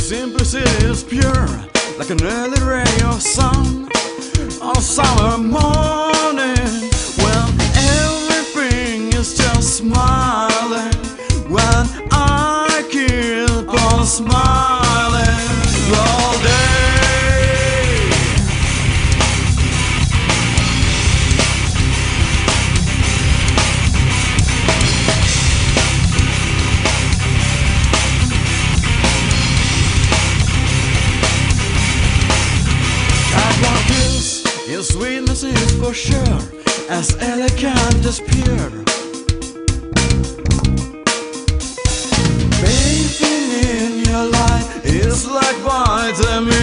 Simplicity is pure, like an early ray of sun on a summer morning, when everything is just smiling, when I keep on smiling all day. Your sweetness is for sure as elegant as pure. Bathing in your light is like vitamin